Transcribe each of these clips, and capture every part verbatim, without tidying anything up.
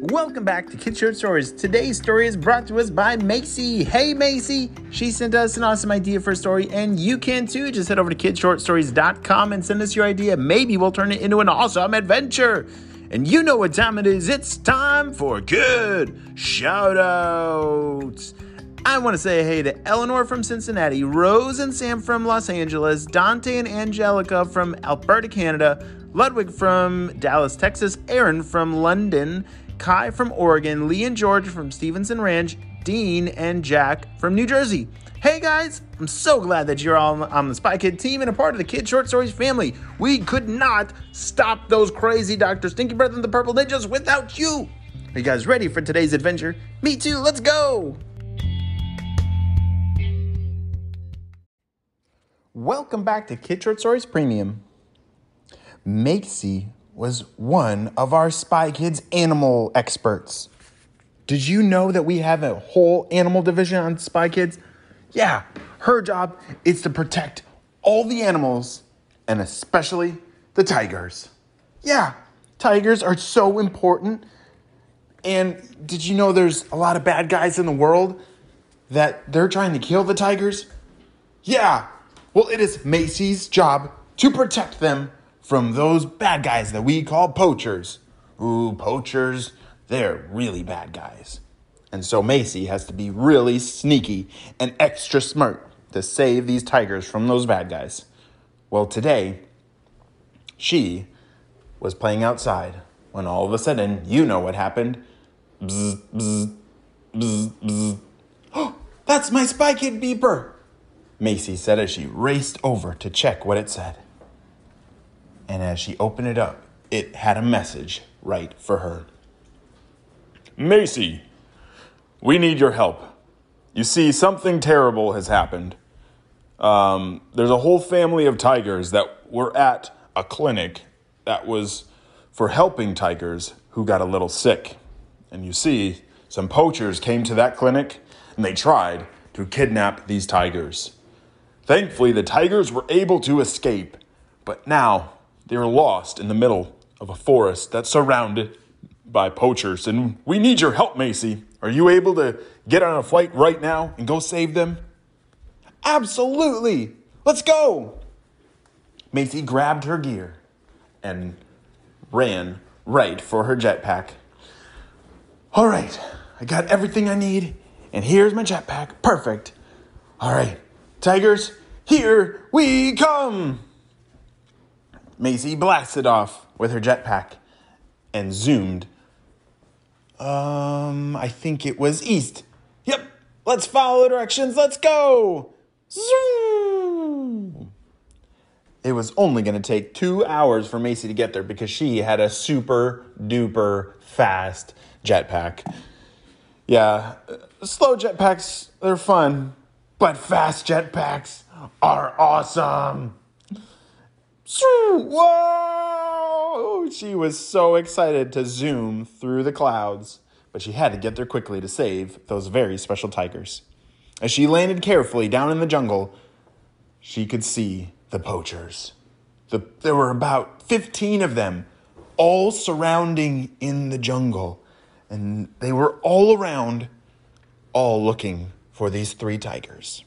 Welcome back to Kid Short Stories. Today's story is brought to us by Macy. Hey, Macy. She sent us an awesome idea for a story, and you can too. Just head over to kid short stories dot com and send us your idea. Maybe we'll turn it into an awesome adventure. And you know what time it is. It's time for Kid Shoutouts. I want to say hey to Eleanor from Cincinnati, Rose and Sam from Los Angeles, Dante and Angelica from Alberta, Canada, Ludwig from Dallas, Texas, Aaron from London, Kai from Oregon, Lee and George from Stevenson Ranch, Dean and Jack from New Jersey. Hey guys, I'm so glad that you're all on the Spy Kid team and a part of the Kid Short Stories family. We could not stop those crazy Doctor Stinky Breath and the Purple Ninjas without you. Are you guys ready for today's adventure? Me too, let's go! Welcome back to Kid Short Stories Premium. Macy was one of our Spy Kids animal experts. Did you know that we have a whole animal division on Spy Kids? Yeah, her job is to protect all the animals and especially the tigers. Yeah, tigers are so important. And did you know there's a lot of bad guys in the world that they're trying to kill the tigers? Yeah, well, it is Macy's job to protect them from those bad guys that we call poachers. Ooh, poachers, they're really bad guys. And so Macy has to be really sneaky and extra smart to save these tigers from those bad guys. Well, today, she was playing outside when all of a sudden, you know what happened. Bzz, bzz, bzz, bzz. Oh, that's my Spy Kid beeper, Macy said as she raced over to check what it said. And as she opened it up, it had a message right for her. Macy, we need your help. You see, something terrible has happened. Um, there's a whole family of tigers that were at a clinic that was for helping tigers who got a little sick. And you see, some poachers came to that clinic and they tried to kidnap these tigers. Thankfully, the tigers were able to escape, but now they were lost in the middle of a forest that's surrounded by poachers. And we need your help, Macy. Are you able to get on a flight right now and go save them? Absolutely. Let's go. Macy grabbed her gear and ran right for her jetpack. All right, I got everything I need, and here's my jetpack. Perfect. All right, tigers, here we come. Macy blasted off with her jetpack and zoomed. Um, I think it was east. Yep, let's follow directions. Let's go. Zoom. It was only going to take two hours for Macy to get there because she had a super duper fast jetpack. Yeah, slow jetpacks, they're fun, but fast jetpacks are awesome. Whoa! She was so excited to zoom through the clouds, but she had to get there quickly to save those very special tigers. As she landed carefully down in the jungle, she could see the poachers. The, there were about fifteen of them, all surrounding in the jungle, and they were all around, all looking for these three tigers.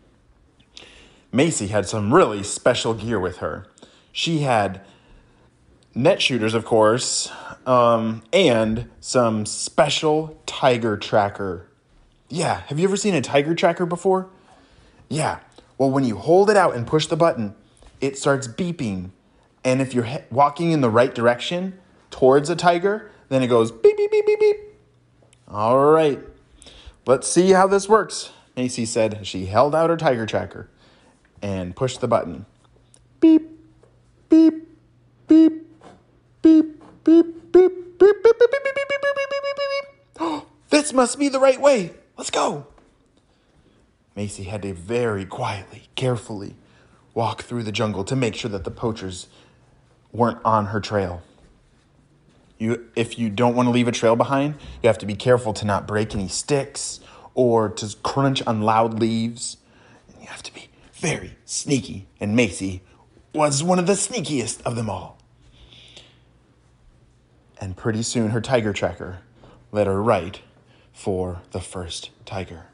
Macy had some really special gear with her. She had net shooters, of course, um, and some special tiger tracker. Yeah, have you ever seen a tiger tracker before? Yeah, well, when you hold it out and push the button, it starts beeping. And if you're he- walking in the right direction towards a tiger, then it goes beep, beep, beep, beep, beep. All right, let's see how this works, Macy said as she held out her tiger tracker and pushed the button. Beep. Beep, beep, beep, beep, beep, beep, beep, beep, beep, beep, beep, beep, beep, beep, beep, beep, beep. Oh, this must be the right way. Let's go. Macy had to very quietly, carefully walk through the jungle to make sure that the poachers weren't on her trail. You, if you don't want to leave a trail behind, you have to be careful to not break any sticks or to crunch on loud leaves. And you have to be very sneaky. And Macy was one of the sneakiest of them all. And pretty soon her tiger tracker led her right for the first tiger.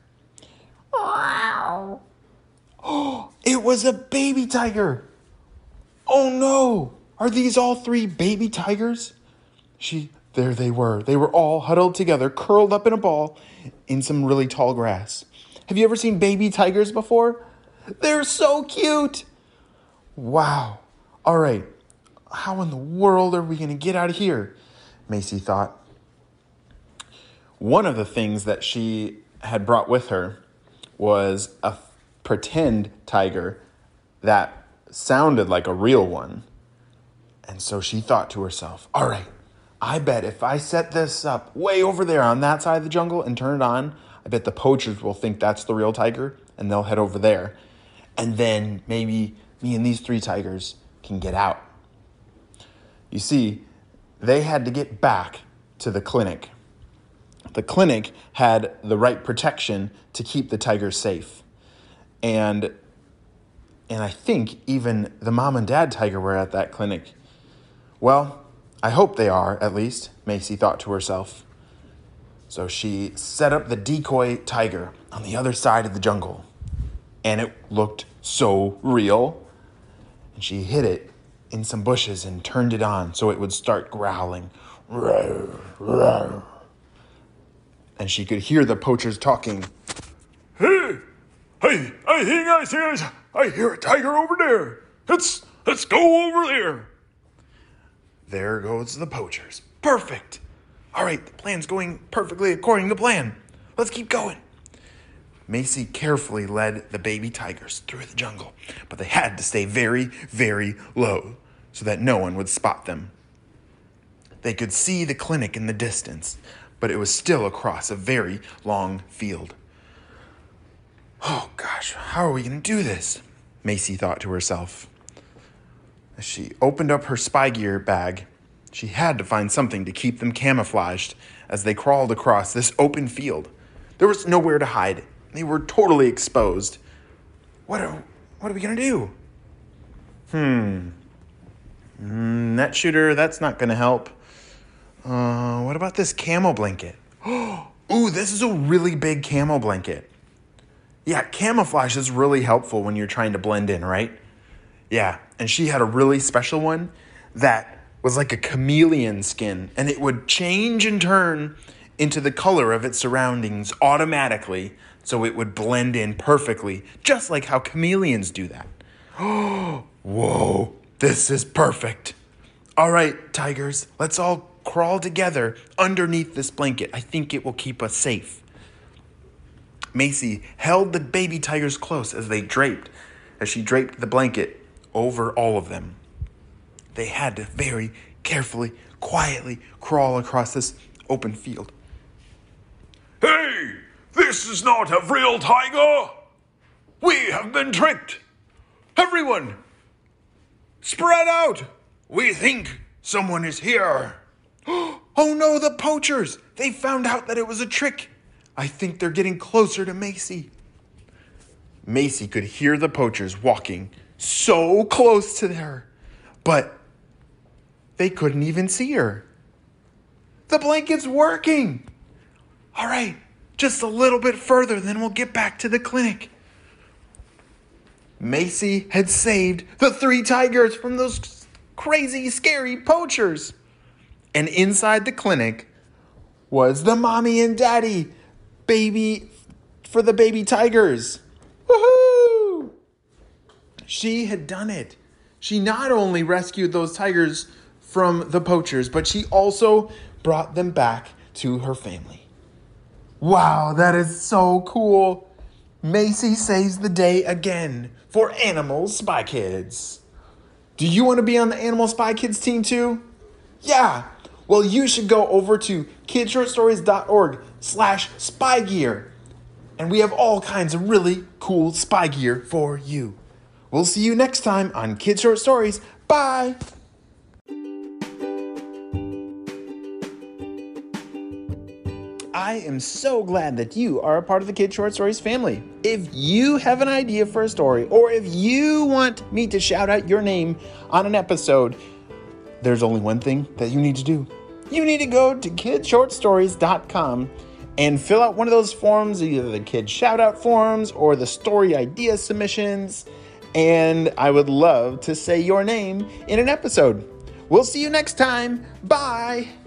Wow. Oh, it was a baby tiger. Oh no, are these all three baby tigers? She, there they were. They were all huddled together, curled up in a ball in some really tall grass. Have you ever seen baby tigers before? They're so cute. Wow. All right. How in the world are we going to get out of here? Macy thought. One of the things that she had brought with her was a pretend tiger that sounded like a real one. And so she thought to herself, all right, I bet if I set this up way over there on that side of the jungle and turn it on, I bet the poachers will think that's the real tiger and they'll head over there. And then maybe me and these three tigers can get out. You see, they had to get back to the clinic. The clinic had the right protection to keep the tigers safe. And and I think even the mom and dad tiger were at that clinic. Well, I hope they are, at least, Macy thought to herself. So she set up the decoy tiger on the other side of the jungle. And it looked so real. And she hid it in some bushes and turned it on so it would start growling. Roar, roar. And she could hear the poachers talking. Hey, hey, I think I see, I hear a tiger over there. Let's, let's go over there. There goes the poachers. Perfect. All right, the plan's going perfectly according to plan. Let's keep going. Macy carefully led the baby tigers through the jungle, but they had to stay very, very low so that no one would spot them. They could see the clinic in the distance, but it was still across a very long field. Oh gosh, how are we going to do this? Macy thought to herself. As she opened up her spy gear bag, she had to find something to keep them camouflaged as they crawled across this open field. There was nowhere to hide. They were totally exposed. What are, what are we going to do? Hmm. Mm, net shooter, that's not going to help. Uh, what about this camo blanket? Ooh, this is a really big camo blanket. Yeah, camouflage is really helpful when you're trying to blend in, right? Yeah, and she had a really special one that was like a chameleon skin, and it would change and turn into the color of its surroundings automatically, so it would blend in perfectly, just like how chameleons do that. Whoa, this is perfect. All right, tigers, let's all crawl together underneath this blanket. I think it will keep us safe. Macy held the baby tigers close as they draped, as she draped the blanket over all of them. They had to very carefully, quietly crawl across this open field. Hey, this is not a real tiger. We have been tricked. Everyone, spread out. We think someone is here. Oh no, the poachers! They found out that it was a trick. I think they're getting closer to Macy. Macy could hear the poachers walking so close to her, but they couldn't even see her. The blanket's working. All right, just a little bit further, then we'll get back to the clinic. Macy had saved the three tigers from those crazy, scary poachers. And inside the clinic was the mommy and daddy baby for the baby tigers. Woohoo! She had done it. She not only rescued those tigers from the poachers, but she also brought them back to her family. Wow, that is so cool. Macy saves the day again for Animal Spy Kids. Do you want to be on the Animal Spy Kids team too? Yeah. Well, you should go over to kidshortstories.org slash spy gear. And we have all kinds of really cool spy gear for you. We'll see you next time on Kid Short Stories. Bye. I am so glad that you are a part of the Kid Short Stories family. If you have an idea for a story, or if you want me to shout out your name on an episode, there's only one thing that you need to do. you need to go to kid short stories dot com and fill out one of those forms, either the kid shout out forms or the story idea submissions. And I would love to say your name in an episode. We'll see you next time. Bye.